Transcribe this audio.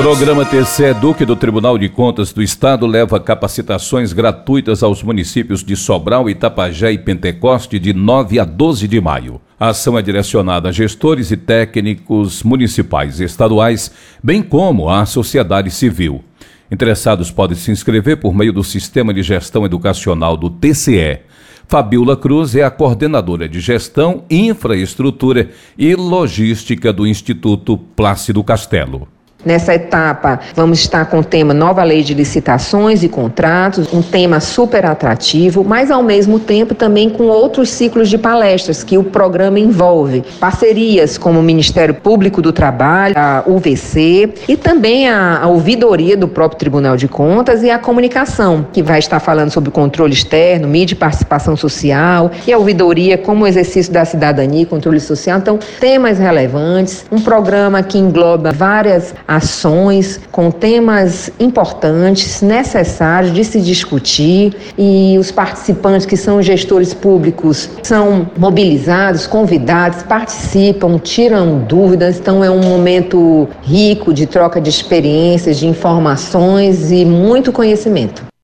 Programa TC Eduque do Tribunal de Contas do Estado leva capacitações gratuitas aos municípios de Sobral, Itapajé e Pentecoste de 9 a 12 de maio. A ação é direcionada a gestores e técnicos municipais e estaduais, bem como à sociedade civil. Interessados podem se inscrever por meio do Sistema de Gestão Educacional do TCE. Fabiola Cruz é a coordenadora de Gestão, Infraestrutura e Logística do Instituto Plácido Castelo. Nessa etapa, vamos estar com o tema Nova Lei de Licitações e Contratos, um tema super atrativo, mas ao mesmo tempo também com outros ciclos de palestras que o programa envolve. Parcerias como o Ministério Público do Trabalho, a UVC e também a ouvidoria do próprio Tribunal de Contas e a comunicação, que vai estar falando sobre o controle externo, mídia e participação social e a ouvidoria como exercício da cidadania e controle social. Então, temas relevantes, um programa que engloba várias ações com temas importantes, necessários de se discutir, e os participantes, que são gestores públicos, são mobilizados, convidados, participam, tiram dúvidas. Então é um momento rico de troca de experiências, de informações e muito conhecimento.